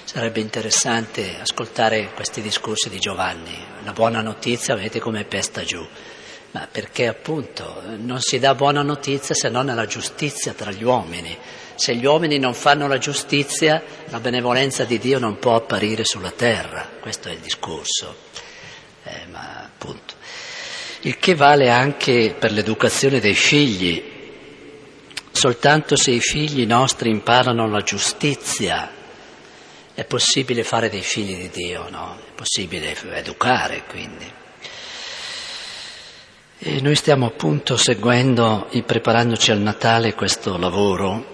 Sarebbe interessante ascoltare questi discorsi di Giovanni. La buona notizia, vedete come pesta giù, ma perché appunto non si dà buona notizia se non nella giustizia tra gli uomini. Se gli uomini non fanno la giustizia, la benevolenza di Dio non può apparire sulla terra. Questo è il discorso. Ma appunto, il che vale anche per l'educazione dei figli. Soltanto se i figli nostri imparano la giustizia è possibile fare dei figli di Dio, no? È possibile educare, quindi. E noi stiamo appunto seguendo, preparandoci al Natale, questo lavoro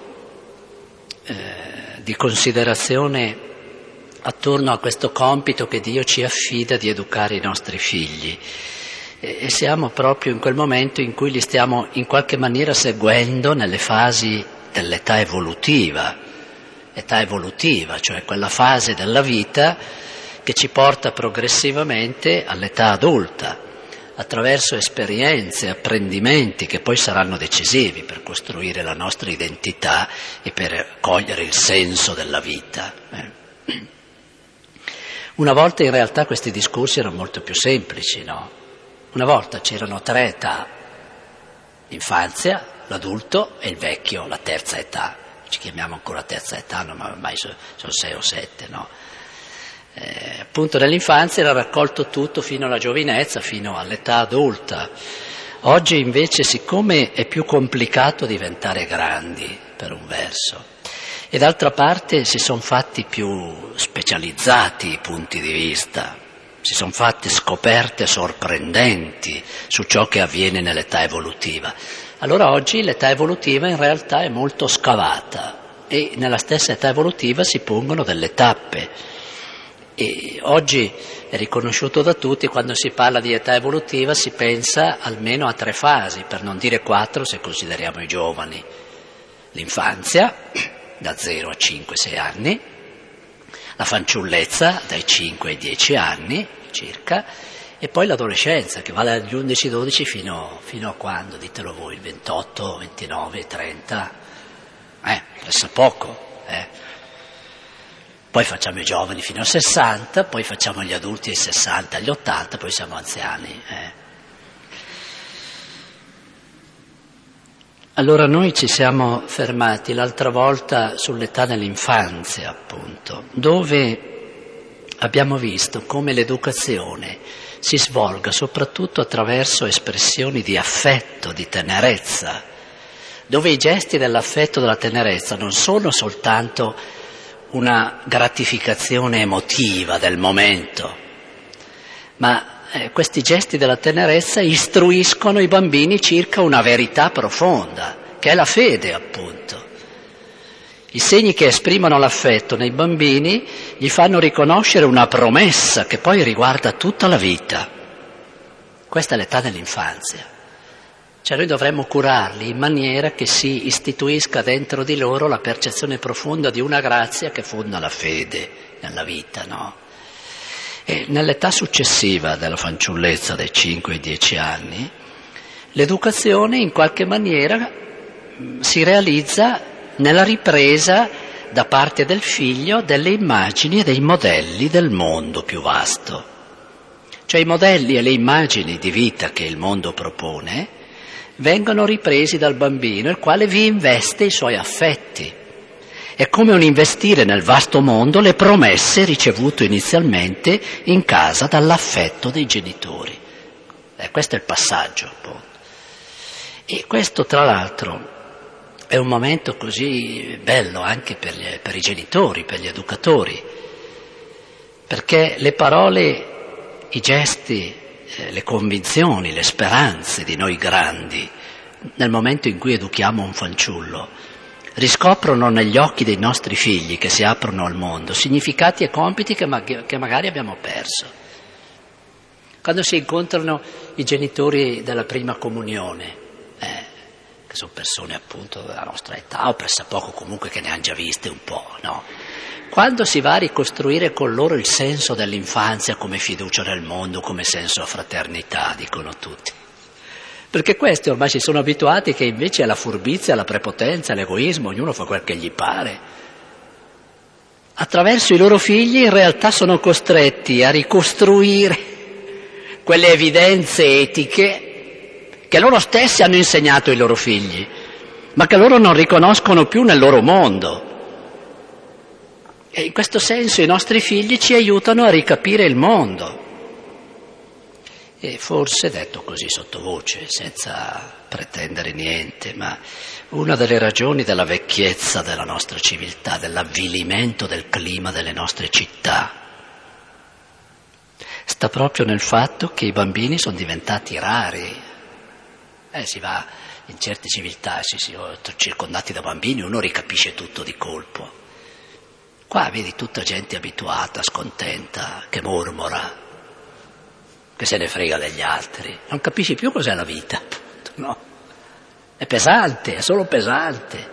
di considerazione attorno a questo compito che Dio ci affida di educare i nostri figli. E siamo proprio in quel momento in cui li stiamo in qualche maniera seguendo nelle fasi dell'età evolutiva, cioè quella fase della vita che ci porta progressivamente all'età adulta, attraverso esperienze, apprendimenti che poi saranno decisivi per costruire la nostra identità e per cogliere il senso della vita. Una volta in realtà questi discorsi erano molto più semplici, no? Una volta c'erano 3 età: l'infanzia, l'adulto e il vecchio, la terza età. Ci chiamiamo ancora terza età, no, ma ormai sono 6 o 7, no? Appunto nell'infanzia era raccolto tutto fino alla giovinezza, fino all'età adulta. Oggi invece, siccome è più complicato diventare grandi, per un verso, e d'altra parte si sono fatti più specializzati i punti di vista, si sono fatte scoperte sorprendenti su ciò che avviene nell'età evolutiva. Allora oggi l'età evolutiva in realtà è molto scavata e nella stessa età evolutiva si pongono delle tappe. E oggi è riconosciuto da tutti, quando si parla di età evolutiva si pensa almeno a 3 fasi, per non dire 4 se consideriamo i giovani. L'infanzia, da 0 a 5-6 anni, la fanciullezza, dai 5 ai 10 anni circa, e poi l'adolescenza, che vale dagli 11-12 fino a quando? Ditelo voi, 28, 29, 30? Adesso poco, Poi facciamo i giovani fino a 60, poi facciamo gli adulti ai 60, agli 80, poi siamo anziani. Allora noi ci siamo fermati l'altra volta sull'età dell'infanzia, appunto, dove abbiamo visto come l'educazione si svolga soprattutto attraverso espressioni di affetto, di tenerezza, dove i gesti dell'affetto e della tenerezza non sono soltanto una gratificazione emotiva del momento, ma questi gesti della tenerezza istruiscono i bambini circa una verità profonda, che è la fede, appunto. I segni che esprimono l'affetto nei bambini gli fanno riconoscere una promessa che poi riguarda tutta la vita. Questa è l'età dell'infanzia. Cioè noi dovremmo curarli in maniera che si istituisca dentro di loro la percezione profonda di una grazia che fonda la fede nella vita, no? E nell'età successiva della fanciullezza, dai 5 ai 10 anni, l'educazione in qualche maniera si realizza nella ripresa da parte del figlio delle immagini e dei modelli del mondo più vasto. Cioè i modelli e le immagini di vita che il mondo propone vengono ripresi dal bambino, il quale vi investe i suoi affetti. È come un investire nel vasto mondo le promesse ricevute inizialmente in casa dall'affetto dei genitori. Questo è il passaggio, appunto. E questo, tra l'altro, è un momento così bello anche per i genitori, per gli educatori, perché le parole, i gesti, le convinzioni, le speranze di noi grandi, nel momento in cui educhiamo un fanciullo, riscoprono negli occhi dei nostri figli che si aprono al mondo significati e compiti che magari abbiamo perso. Quando si incontrano i genitori della prima comunione, che sono persone appunto della nostra età o pressappoco comunque che ne hanno già viste un po', no? Quando si va a ricostruire con loro il senso dell'infanzia come fiducia nel mondo, come senso a fraternità, dicono tutti. Perché questi ormai si sono abituati che invece alla furbizia, alla prepotenza, all'egoismo, ognuno fa quel che gli pare. attraverso i loro figli in realtà sono costretti a ricostruire quelle evidenze etiche che loro stessi hanno insegnato ai loro figli, ma che loro non riconoscono più nel loro mondo. E in questo senso i nostri figli ci aiutano a ricapire il mondo. E forse, detto così sottovoce, senza pretendere niente, ma una delle ragioni della vecchiezza della nostra civiltà, dell'avvilimento del clima delle nostre città, sta proprio nel fatto che i bambini sono diventati rari. Si va in certe civiltà, circondati da bambini, uno ricapisce tutto di colpo. Qua vedi tutta gente abituata, scontenta, che mormora, che se ne frega degli altri, non capisci più cos'è la vita, appunto, no? È pesante, è solo pesante.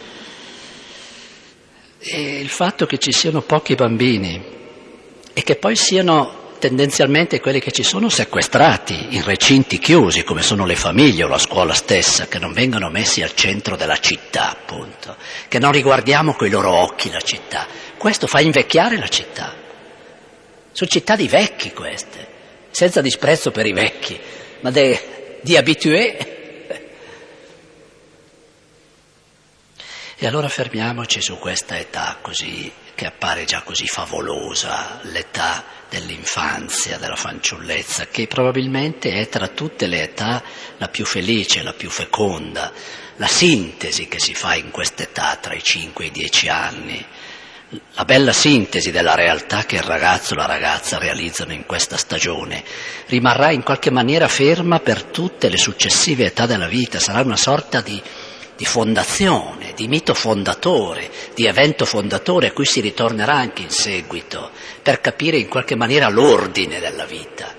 E il fatto che ci siano pochi bambini e che poi siano tendenzialmente quelli che ci sono sequestrati in recinti chiusi, come sono le famiglie o la scuola stessa, che non vengono messi al centro della città, appunto, che non riguardiamo coi loro occhi la città, questo fa invecchiare la città. Sono città di vecchi queste, senza disprezzo per i vecchi, ma di abitué. E allora fermiamoci su questa età così, che appare già così favolosa, l'età dell'infanzia, della fanciullezza, che probabilmente è tra tutte le età la più felice, la più feconda, la sintesi che si fa in quest'età tra i 5 e i 10 anni, la bella sintesi della realtà che il ragazzo e la ragazza realizzano in questa stagione, rimarrà in qualche maniera ferma per tutte le successive età della vita, sarà una sorta di fondazione, di mito fondatore, di evento fondatore a cui si ritornerà anche in seguito per capire in qualche maniera l'ordine della vita.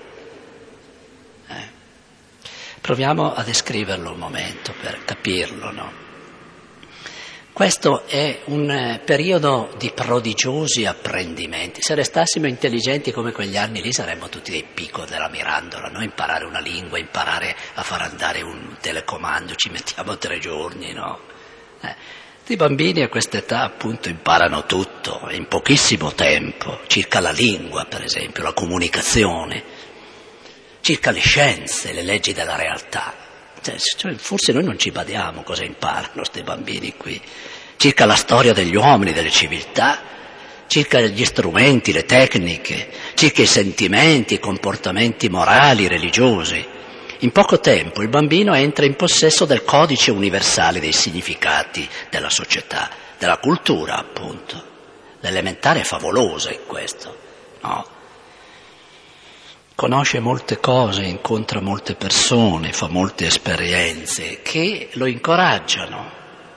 Proviamo a descriverlo un momento per capirlo, no? Questo è un periodo di prodigiosi apprendimenti. Se restassimo intelligenti come quegli anni lì saremmo tutti dei picco della mirandola, no? Imparare una lingua, imparare a far andare un telecomando, ci mettiamo 3 giorni, no? I bambini a quest'età appunto imparano tutto in pochissimo tempo, circa la lingua per esempio, la comunicazione, circa le scienze, le leggi della realtà. Cioè, forse noi non ci badiamo cosa imparano questi bambini qui, circa la storia degli uomini, delle civiltà, circa gli strumenti, le tecniche, circa i sentimenti, i comportamenti morali, religiosi. In poco tempo il bambino entra in possesso del codice universale dei significati della società, della cultura appunto. L'elementare è favoloso in questo, no? Conosce molte cose, incontra molte persone, fa molte esperienze che lo incoraggiano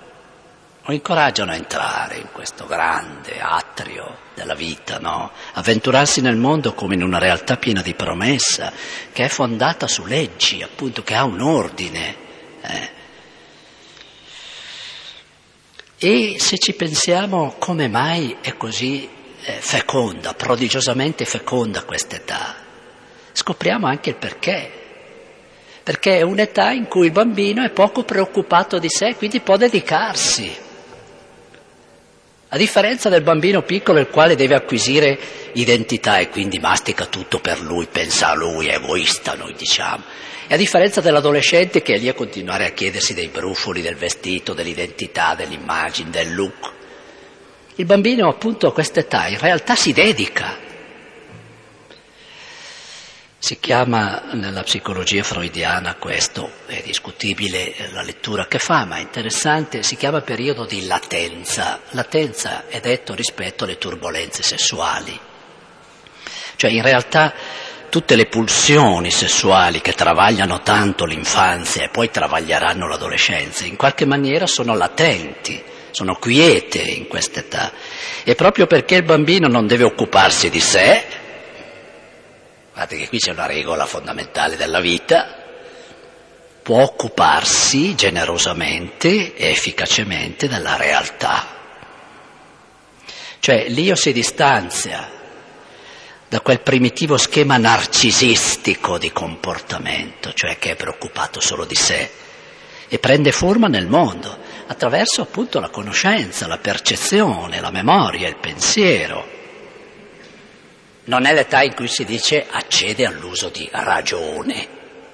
a entrare in questo grande atrio della vita, no? Avventurarsi nel mondo come in una realtà piena di promessa, che è fondata su leggi, appunto, che ha un ordine. E se ci pensiamo come mai è così feconda, prodigiosamente feconda quest'età, scopriamo anche il perché è un'età in cui il bambino è poco preoccupato di sé, quindi può dedicarsi. A differenza del bambino piccolo, il quale deve acquisire identità e quindi mastica tutto per lui, pensa a lui, è egoista, noi diciamo. E a differenza dell'adolescente che è lì a continuare a chiedersi dei brufoli, del vestito, dell'identità, dell'immagine, del look. Il bambino appunto a quest'età in realtà si dedica. Si chiama nella psicologia freudiana, questo è discutibile la lettura che fa, ma è interessante, si chiama periodo di latenza. Latenza è detto rispetto alle turbolenze sessuali. Cioè in realtà tutte le pulsioni sessuali che travagliano tanto l'infanzia e poi travaglieranno l'adolescenza, in qualche maniera sono latenti, sono quiete in quest'età. E proprio perché il bambino non deve occuparsi di sé, guardate che qui c'è una regola fondamentale della vita, può occuparsi generosamente e efficacemente della realtà. Cioè l'io si distanzia da quel primitivo schema narcisistico di comportamento, cioè che è preoccupato solo di sé, e prende forma nel mondo. attraverso appunto la conoscenza, la percezione, la memoria, il pensiero. Non è l'età in cui si dice accede all'uso di ragione.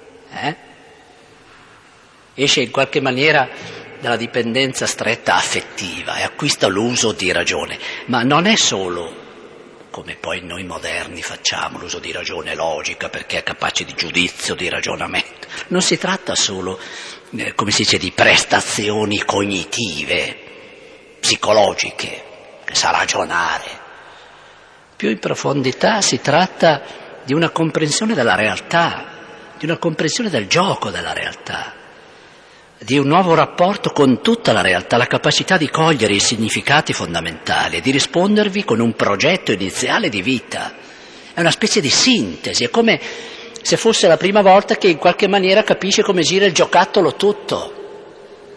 Esce in qualche maniera dalla dipendenza stretta affettiva e acquista l'uso di ragione, ma non è solo, come poi noi moderni facciamo, l'uso di ragione logica perché è capace di giudizio, di ragionamento. Non si tratta solo, come si dice, di prestazioni cognitive, psicologiche, che sa ragionare. Più in profondità si tratta di una comprensione della realtà, di una comprensione del gioco della realtà, di un nuovo rapporto con tutta la realtà, la capacità di cogliere i significati fondamentali e di rispondervi con un progetto iniziale di vita. È una specie di sintesi, è come se fosse la prima volta che in qualche maniera capisce come gira il giocattolo tutto.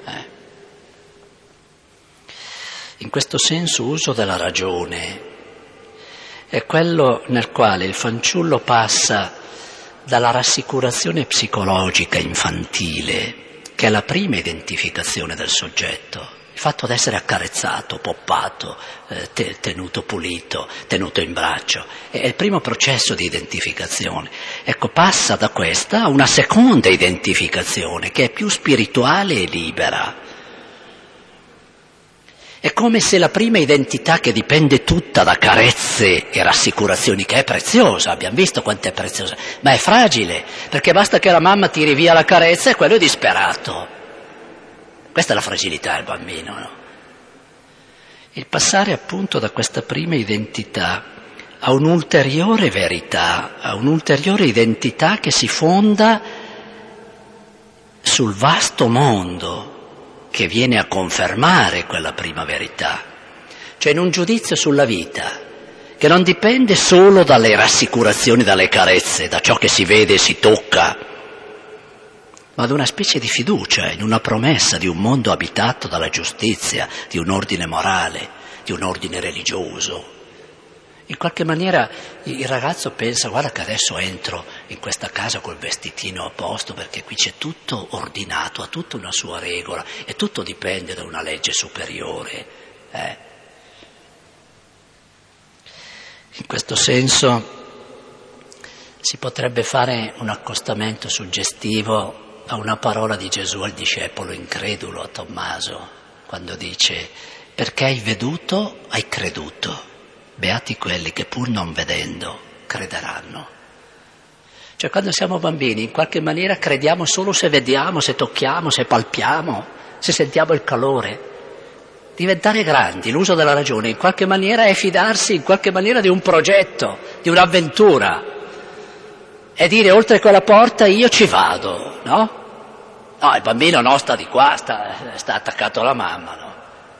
In questo senso uso della ragione è quello nel quale il fanciullo passa dalla rassicurazione psicologica infantile, che è la prima identificazione del soggetto, il fatto di essere accarezzato, poppato, tenuto pulito, tenuto in braccio, è il primo processo di identificazione. Ecco, passa da questa a una seconda identificazione che è più spirituale e libera. È come se la prima identità, che dipende tutta da carezze e rassicurazioni, che è preziosa, abbiamo visto quanto è preziosa, ma è fragile, perché basta che la mamma tiri via la carezza e quello è disperato. Questa è la fragilità del bambino, no? Il passare appunto da questa prima identità a un'ulteriore verità, a un'ulteriore identità che si fonda sul vasto mondo, che viene a confermare quella prima verità, cioè in un giudizio sulla vita, che non dipende solo dalle rassicurazioni, dalle carezze, da ciò che si vede e si tocca, ma da una specie di fiducia in una promessa di un mondo abitato dalla giustizia, di un ordine morale, di un ordine religioso. In qualche maniera il ragazzo pensa: guarda che adesso entro in questa casa col vestitino a posto, perché qui c'è tutto ordinato, ha tutta una sua regola e tutto dipende da una legge superiore. In questo senso si potrebbe fare un accostamento suggestivo a una parola di Gesù al discepolo incredulo, a Tommaso, quando dice: perché hai veduto, hai creduto. Beati quelli che pur non vedendo crederanno. Cioè, quando siamo bambini in qualche maniera crediamo solo se vediamo, se tocchiamo, se palpiamo, se sentiamo il calore. Diventare grandi, l'uso della ragione in qualche maniera è fidarsi in qualche maniera di un progetto, di un'avventura, e dire: oltre quella porta io ci vado, no? No, il bambino no, sta di qua, sta attaccato alla mamma, no?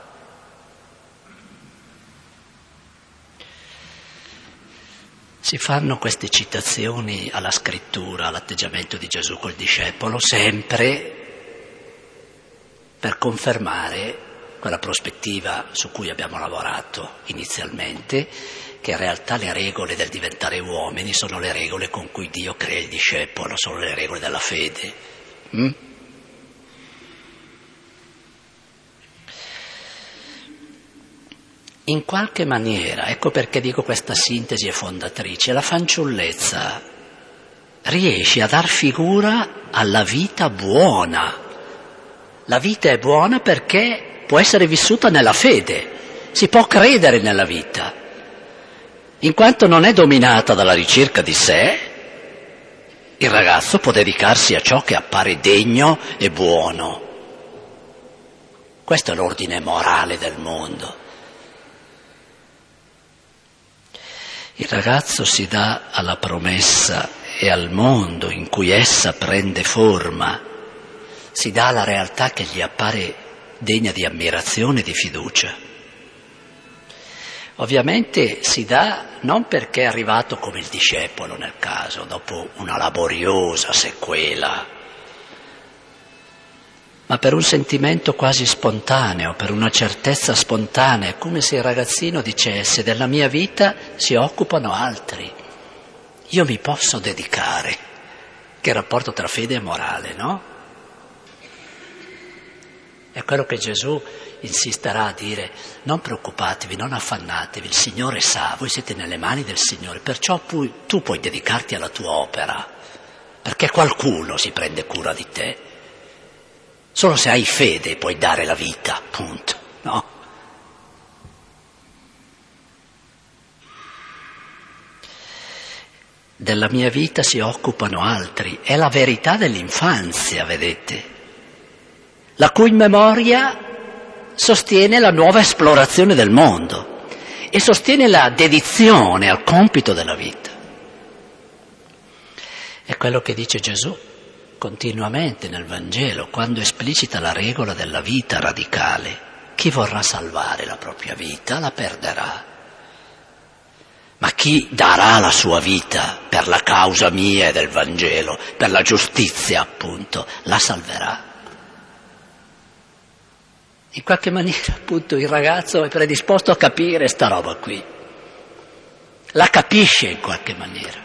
Si fanno queste citazioni alla scrittura, all'atteggiamento di Gesù col discepolo, sempre per confermare quella prospettiva su cui abbiamo lavorato inizialmente, che in realtà le regole del diventare uomini sono le regole con cui Dio crea il discepolo, sono le regole della fede. In qualche maniera, ecco perché dico questa sintesi è fondatrice, la fanciullezza riesce a dar figura alla vita buona. La vita è buona perché può essere vissuta nella fede, si può credere nella vita, in quanto non è dominata dalla ricerca di sé. Il ragazzo può dedicarsi a ciò che appare degno e buono. Questo è l'ordine morale del mondo. Il ragazzo si dà alla promessa e al mondo in cui essa prende forma, si dà alla realtà che gli appare degna di ammirazione e di fiducia. Ovviamente si dà non perché è arrivato come il discepolo nel caso, dopo una laboriosa sequela, ma per un sentimento quasi spontaneo, per una certezza spontanea. È come se il ragazzino dicesse: della mia vita si occupano altri, io mi posso dedicare. Che rapporto tra fede e morale, no? È quello che Gesù insisterà a dire: non preoccupatevi, non affannatevi, il Signore sa, voi siete nelle mani del Signore, perciò tu puoi dedicarti alla tua opera, perché qualcuno si prende cura di te. Solo se hai fede puoi dare la vita, punto, no? Della mia vita si occupano altri, è la verità dell'infanzia, vedete, la cui memoria sostiene la nuova esplorazione del mondo e sostiene la dedizione al compito della vita. È quello che dice Gesù continuamente nel Vangelo, quando esplicita la regola della vita radicale. Chi vorrà salvare la propria vita la perderà, ma chi darà la sua vita per la causa mia e del Vangelo, per la giustizia appunto, la salverà. In qualche maniera appunto il ragazzo è predisposto a capire sta roba qui, la capisce in qualche maniera.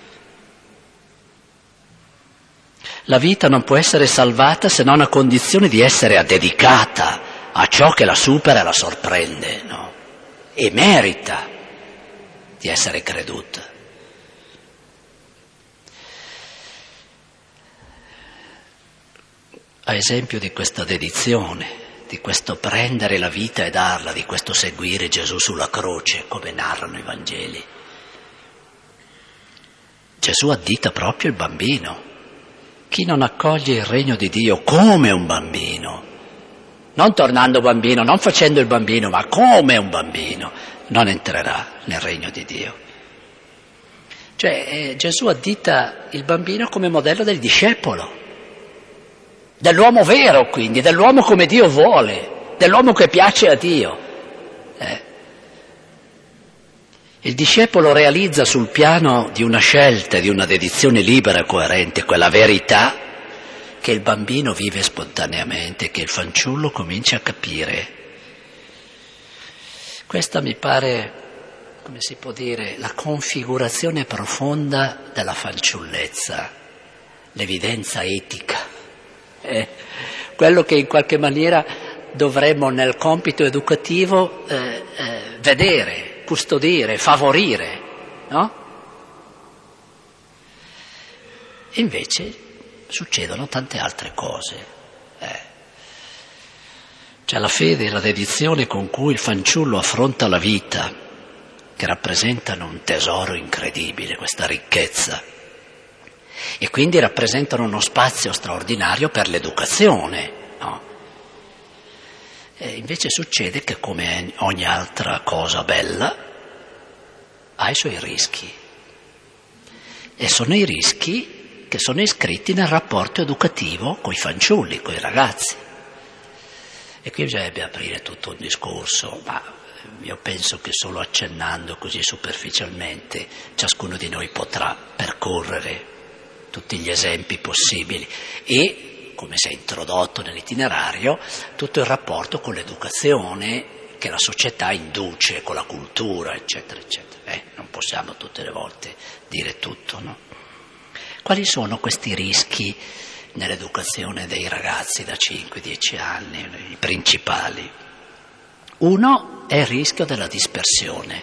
La vita non può essere salvata se non a condizione di essere dedicata a ciò che la supera e la sorprende, no? E merita di essere creduta. A esempio di questa dedizione, di questo prendere la vita e darla, di questo seguire Gesù sulla croce, come narrano i Vangeli, Gesù addita proprio il bambino. Chi non accoglie il regno di Dio come un bambino, non tornando bambino, non facendo il bambino, ma come un bambino, non entrerà nel regno di Dio. Cioè Gesù addita il bambino come modello del discepolo, dell'uomo vero quindi, dell'uomo come Dio vuole, dell'uomo che piace a Dio. Il discepolo realizza sul piano di una scelta, di una dedizione libera e coerente, quella verità che il bambino vive spontaneamente, che il fanciullo comincia a capire. Questa mi pare, come si può dire, la configurazione profonda della fanciullezza, l'evidenza etica, quello che in qualche maniera dovremmo nel compito educativo vedere, custodire, favorire, no? Invece succedono tante altre cose. C'è la fede e la dedizione con cui il fanciullo affronta la vita, che rappresentano un tesoro incredibile, questa ricchezza, e quindi rappresentano uno spazio straordinario per l'educazione, no? E invece succede che, come ogni altra cosa bella, ha i suoi rischi. E sono i rischi che sono iscritti nel rapporto educativo coi fanciulli, coi ragazzi. E qui bisognerebbe aprire tutto un discorso, ma io penso che solo accennando così superficialmente ciascuno di noi potrà percorrere tutti gli esempi possibili e, come si è introdotto nell'itinerario, tutto il rapporto con l'educazione che la società induce, con la cultura, eccetera, eccetera. Non possiamo tutte le volte dire tutto, no? Quali sono questi rischi nell'educazione dei ragazzi da 5-10 anni, i principali? Uno è il rischio della dispersione.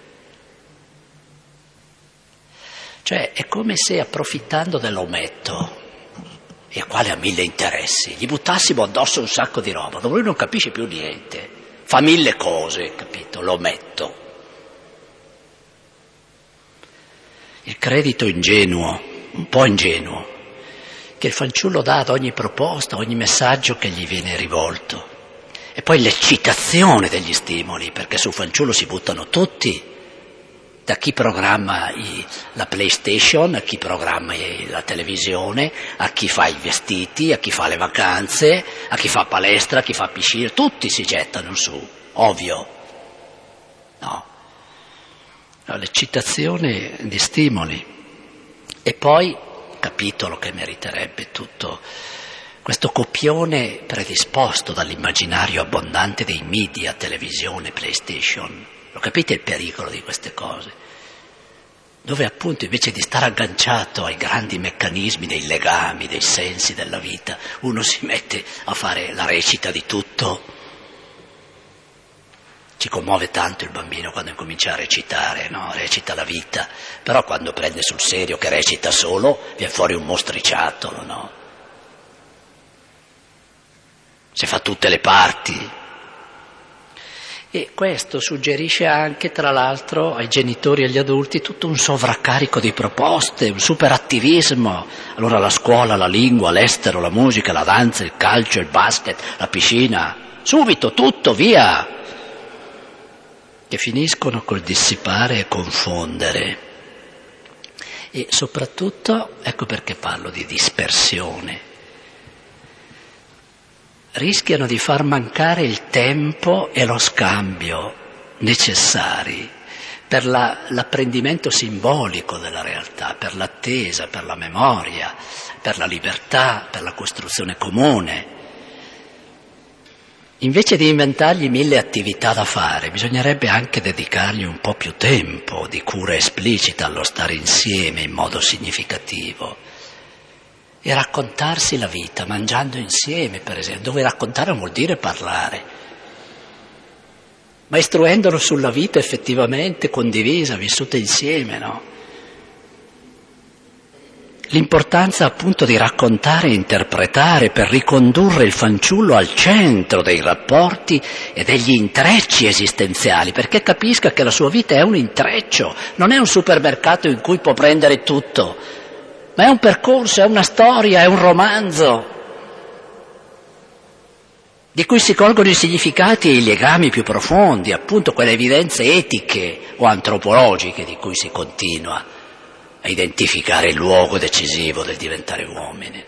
Cioè è come se, approfittando dell'ometto, il quale ha 1000 interessi, gli buttassimo addosso un sacco di roba, dove lui non capisce più niente, fa 1000 cose, capito? L'ometto. Il credito ingenuo, un po' ingenuo, che il fanciullo dà ad ogni proposta, ogni messaggio che gli viene rivolto. E poi l'eccitazione degli stimoli, perché sul fanciullo si buttano tutti, da chi programma la PlayStation, a chi programma la televisione, a chi fa i vestiti, a chi fa le vacanze, a chi fa palestra, a chi fa piscina, tutti si gettano su, ovvio. No. L'eccitazione di stimoli. E poi, capitolo che meriterebbe tutto questo copione predisposto dall'immaginario abbondante dei media, televisione, PlayStation. Lo capite il pericolo di queste cose? dove appunto invece di stare agganciato ai grandi meccanismi dei legami, dei sensi della vita, uno si mette a fare la recita di tutto. Ci commuove tanto il bambino quando incomincia a recitare, no? Recita la vita, però quando prende sul serio che recita solo, viene fuori un mostriciattolo, no? Si fa tutte le parti. E questo suggerisce anche, tra l'altro, ai genitori e agli adulti tutto un sovraccarico di proposte, un superattivismo. Allora la scuola, la lingua, l'estero, la musica, la danza, il calcio, il basket, la piscina, subito, tutto, via! Che finiscono col dissipare e confondere. E soprattutto, ecco perché parlo di dispersione, rischiano di far mancare il tempo e lo scambio necessari per l'apprendimento simbolico della realtà, per l'attesa, per la memoria, per la libertà, per la costruzione comune. Invece di inventargli 1000 attività da fare, bisognerebbe anche dedicargli un po' più tempo di cura esplicita allo stare insieme in modo significativo. E raccontarsi la vita, mangiando insieme, per esempio, dove raccontare vuol dire parlare, ma istruendolo sulla vita effettivamente condivisa, vissuta insieme, no? L'importanza appunto di raccontare e interpretare per ricondurre il fanciullo al centro dei rapporti e degli intrecci esistenziali, perché capisca che la sua vita è un intreccio, non è un supermercato in cui può prendere tutto, ma è un percorso, è una storia, è un romanzo di cui si colgono i significati e i legami più profondi, appunto quelle evidenze etiche o antropologiche di cui si continua a identificare il luogo decisivo del diventare uomini.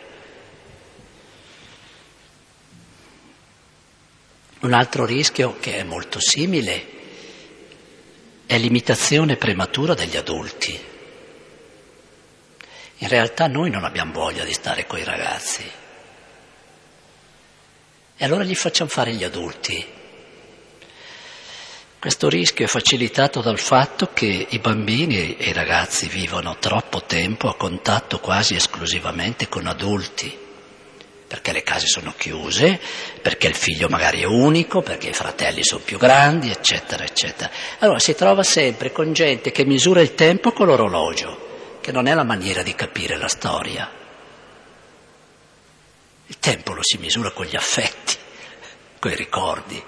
Un altro rischio che è molto simile è l'imitazione prematura degli adulti. In realtà noi non abbiamo voglia di stare coi ragazzi. E allora gli facciamo fare gli adulti. Questo rischio è facilitato dal fatto che i bambini e i ragazzi vivono troppo tempo a contatto quasi esclusivamente con adulti, perché le case sono chiuse, perché il figlio magari è unico, perché i fratelli sono più grandi, eccetera, eccetera. Allora si trova sempre con gente che misura il tempo con l'orologio, che non è la maniera di capire la storia. Il tempo lo si misura con gli affetti, con i ricordi.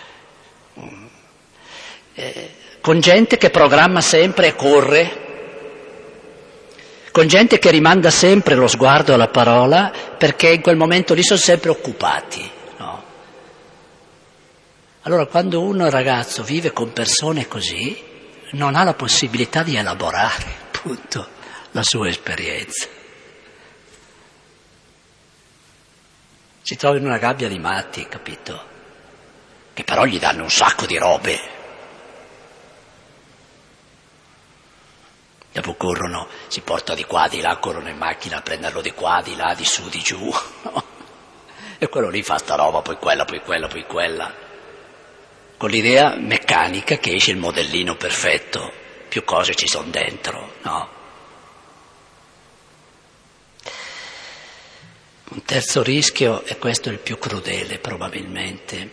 Con gente che programma sempre e corre, con gente che rimanda sempre lo sguardo alla parola, perché in quel momento lì sono sempre occupati, no? Allora quando uno è ragazzo vive con persone così, non ha la possibilità di elaborare, appunto, la sua esperienza. Si trova in una gabbia di matti, capito? Che però gli danno un sacco di robe. Dopo corrono, si porta di qua, di là, corrono in macchina a prenderlo di qua, di là, di su, di giù, no? E quello lì fa sta roba, poi quella, poi quella, poi quella, con l'idea meccanica che esce il modellino perfetto, più cose ci sono dentro, no? Un terzo rischio, e questo è il più crudele probabilmente,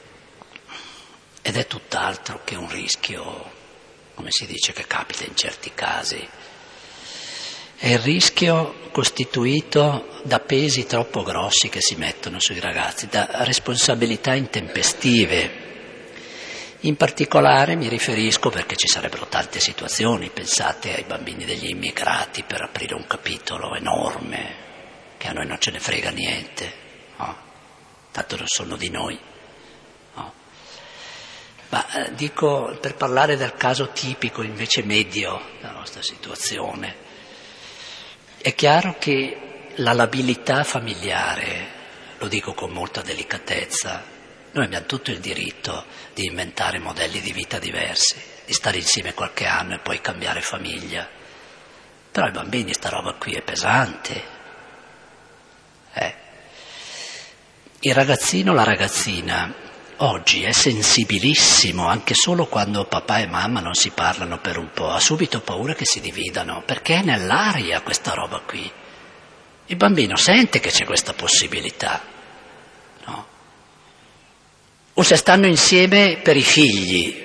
ed è tutt'altro che un rischio, come si dice, che capita in certi casi. È il rischio costituito da pesi troppo grossi che si mettono sui ragazzi, da responsabilità intempestive. In particolare mi riferisco, perché ci sarebbero tante situazioni, pensate ai bambini degli immigrati, per aprire un capitolo enorme, che a noi non ce ne frega niente, no? Tanto non sono di noi. No? Ma dico, per parlare del caso tipico, invece medio, della nostra situazione, è chiaro che la labilità familiare, lo dico con molta delicatezza, noi abbiamo tutto il diritto di inventare modelli di vita diversi, di stare insieme qualche anno e poi cambiare famiglia. Però ai bambini sta roba qui è pesante. Il ragazzino, la ragazzina, oggi è sensibilissimo, anche solo quando papà e mamma non si parlano per un po', ha subito paura che si dividano, perché è nell'aria questa roba qui. Il bambino sente che c'è questa possibilità, no? O se stanno insieme per i figli,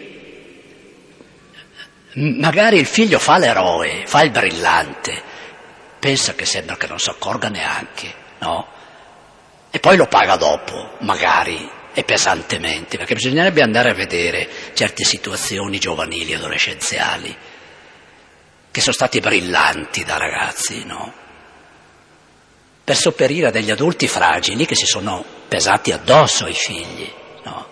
magari il figlio fa l'eroe, fa il brillante, pensa che sembra che non si accorga neanche, no? E poi lo paga dopo, magari, e pesantemente, perché bisognerebbe andare a vedere certe situazioni giovanili, adolescenziali, che sono stati brillanti da ragazzi, no? Per sopperire a degli adulti fragili che si sono pesati addosso ai figli, no?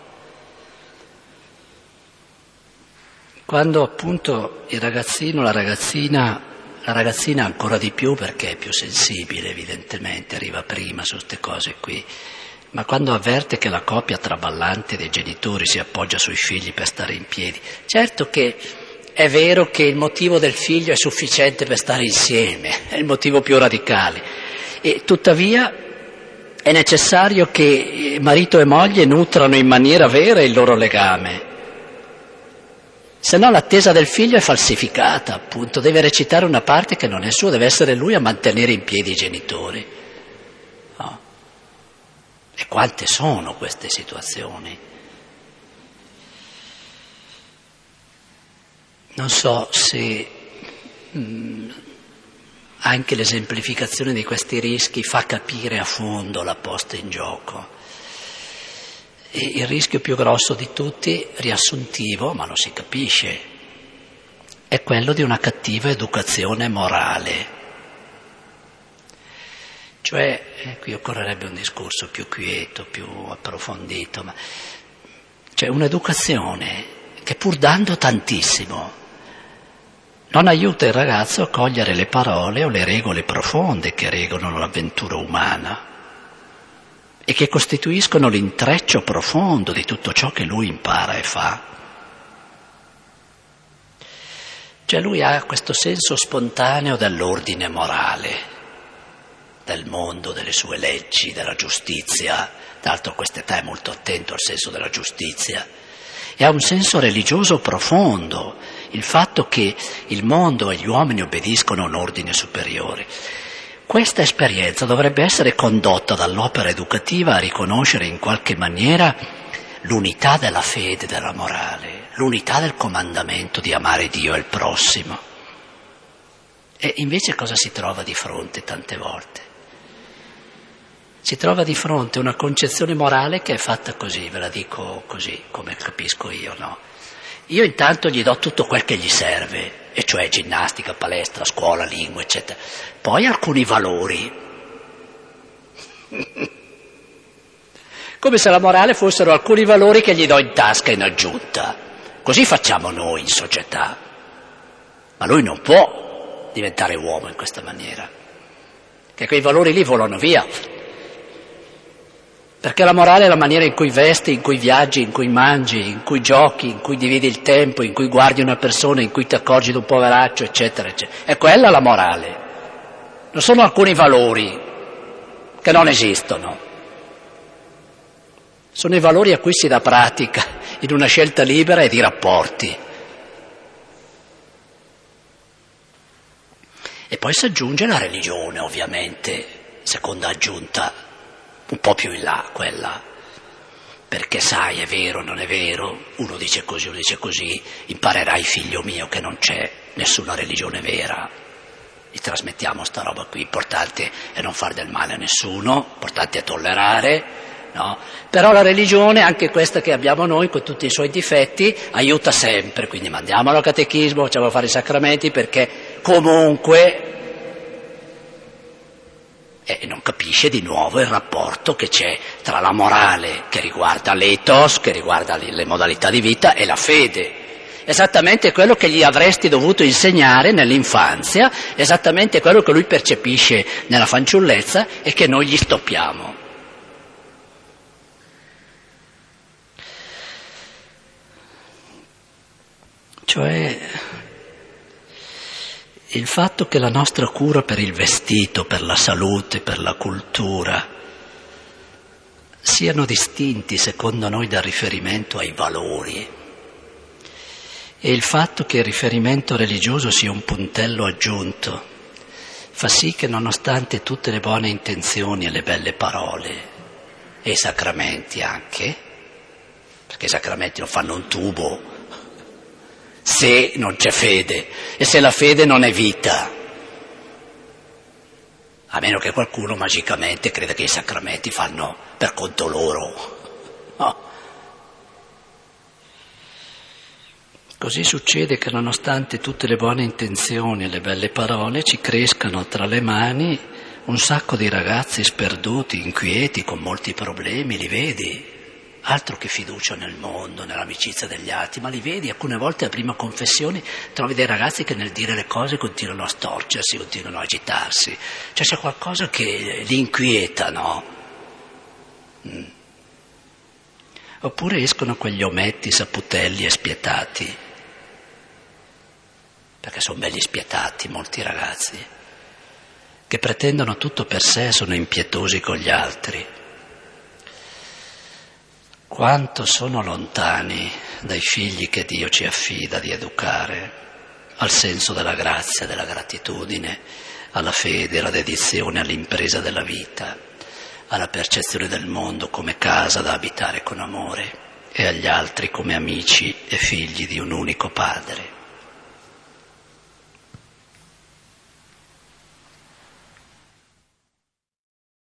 Quando appunto il ragazzino, la ragazzina ancora di più perché è più sensibile evidentemente, arriva prima su queste cose qui, ma quando avverte che la coppia traballante dei genitori si appoggia sui figli per stare in piedi, certo che è vero che il motivo del figlio è sufficiente per stare insieme, è il motivo più radicale, e tuttavia è necessario che marito e moglie nutrano in maniera vera il loro legame. Se no l'attesa del figlio è falsificata, appunto, deve recitare una parte che non è sua, deve essere lui a mantenere in piedi i genitori. No? E quante sono queste situazioni? Non so se anche l'esemplificazione di questi rischi fa capire a fondo la posta in gioco. E il rischio più grosso di tutti, riassuntivo, ma lo si capisce, è quello di una cattiva educazione morale. Cioè, qui occorrerebbe un discorso più quieto, più approfondito, ma cioè un'educazione che pur dando tantissimo non aiuta il ragazzo a cogliere le parole o le regole profonde che regolano l'avventura umana e che costituiscono l'intreccio profondo di tutto ciò che lui impara e fa. Cioè lui ha questo senso spontaneo dell'ordine morale, del mondo, delle sue leggi, della giustizia, d'altro a quest'età è molto attento al senso della giustizia, e ha un senso religioso profondo, il fatto che il mondo e gli uomini obbediscono a un ordine superiore. Questa esperienza dovrebbe essere condotta dall'opera educativa a riconoscere in qualche maniera l'unità della fede, della morale, l'unità del comandamento di amare Dio e il prossimo. E invece cosa si trova di fronte tante volte? Si trova di fronte una concezione morale che è fatta così, ve la dico così, come capisco io, no? Io intanto gli do tutto quel che gli serve, e cioè ginnastica, palestra, scuola, lingua, eccetera. Poi alcuni valori. Come se la morale fossero alcuni valori che gli do in tasca in aggiunta. Così facciamo noi in società. Ma lui non può diventare uomo in questa maniera, che quei valori lì volano via. Perché la morale è la maniera in cui vesti, in cui viaggi, in cui mangi, in cui giochi, in cui dividi il tempo, in cui guardi una persona, in cui ti accorgi di un poveraccio, eccetera, eccetera. È quella la morale. Non sono alcuni valori che non esistono. Sono i valori a cui si dà pratica in una scelta libera e di rapporti. E poi si aggiunge la religione, ovviamente, seconda aggiunta, un po' più in là quella, perché sai, è vero, non è vero, uno dice così, imparerai figlio mio che non c'è nessuna religione vera, gli trasmettiamo sta roba qui, importante è non far del male a nessuno, importante è tollerare, no? Però la religione, anche questa che abbiamo noi, con tutti i suoi difetti, aiuta sempre, quindi mandiamolo al catechismo, facciamo fare i sacramenti, perché comunque... E non capisce di nuovo il rapporto che c'è tra la morale che riguarda l'ethos, che riguarda le modalità di vita, e la fede. Esattamente quello che gli avresti dovuto insegnare nell'infanzia, esattamente quello che lui percepisce nella fanciullezza e che noi gli stoppiamo. Cioè... il fatto che la nostra cura per il vestito, per la salute, per la cultura, siano distinti secondo noi dal riferimento ai valori. E il fatto che il riferimento religioso sia un puntello aggiunto fa sì che nonostante tutte le buone intenzioni e le belle parole, e i sacramenti anche, perché i sacramenti non fanno un tubo se non c'è fede, e se la fede non è vita, a meno che qualcuno magicamente creda che i sacramenti fanno per conto loro. No. Così succede che nonostante tutte le buone intenzioni e le belle parole ci crescano tra le mani un sacco di ragazzi sperduti, inquieti, con molti problemi, li vedi? Altro che fiducia nel mondo, nell'amicizia degli altri, ma li vedi, alcune volte a prima confessione trovi dei ragazzi che nel dire le cose continuano a storcersi, continuano a agitarsi, cioè c'è qualcosa che li inquieta, no? Oppure escono quegli ometti saputelli e spietati, perché sono belli spietati molti ragazzi, che pretendono tutto per sé, sono impietosi con gli altri. Quanto sono lontani dai figli che Dio ci affida di educare, al senso della grazia, della gratitudine, alla fede, alla dedizione, all'impresa della vita, alla percezione del mondo come casa da abitare con amore e agli altri come amici e figli di un unico Padre.